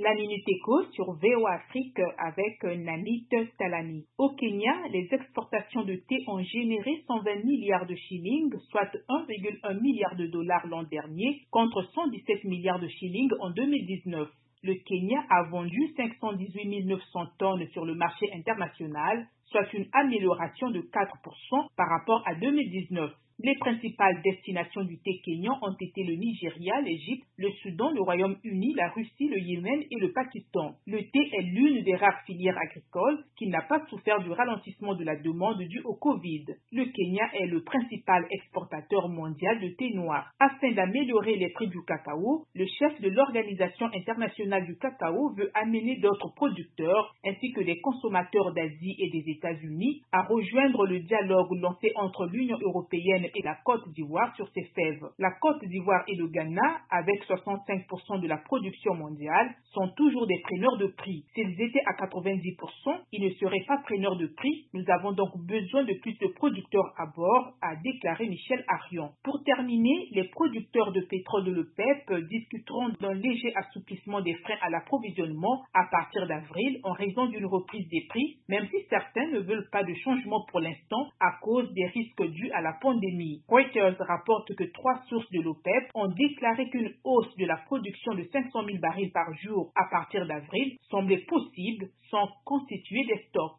La Minute Éco sur VOA Afrique avec Nanit Talani. Au Kenya, les exportations de thé ont généré 120 milliards de shillings, soit 1,1 milliard de dollars l'an dernier, contre 117 milliards de shillings en 2019. Le Kenya a vendu 518 900 tonnes sur le marché international, soit une amélioration de 4% par rapport à 2019. Les principales destinations du thé kényan ont été le Nigeria, l'Égypte, le Soudan, le Royaume-Uni, la Russie, le Yémen et le Pakistan. Le thé est l'une des rares filières agricoles qui n'a pas souffert du ralentissement de la demande due au Covid. Le Kenya est le principal exportateur mondial de thé noir. Afin d'améliorer les prix du cacao, le chef de l'Organisation internationale du cacao veut amener d'autres producteurs ainsi que des consommateurs d'Asie et des États-Unis à rejoindre le dialogue lancé entre l'Union européenne et la Côte d'Ivoire sur ces fèves. La Côte d'Ivoire et le Ghana, avec 65% de la production mondiale, sont toujours des preneurs de prix. S'ils étaient à 90%, ils ne seraient pas preneurs de prix. Nous avons donc besoin de plus de producteurs à bord, a déclaré Michel Arion. Pour terminer, les producteurs de pétrole de l'OPEP discuteront d'un léger assouplissement des freins à l'approvisionnement à partir d'avril en raison d'une reprise des prix, même si certains ne veulent pas de changement pour l'instant à cause des risques dus à la pandémie. Reuters rapporte que 3 sources de l'OPEP ont déclaré qu'une hausse de la production de 500 000 barils par jour à partir d'avril semblait possible sans constituer des stocks.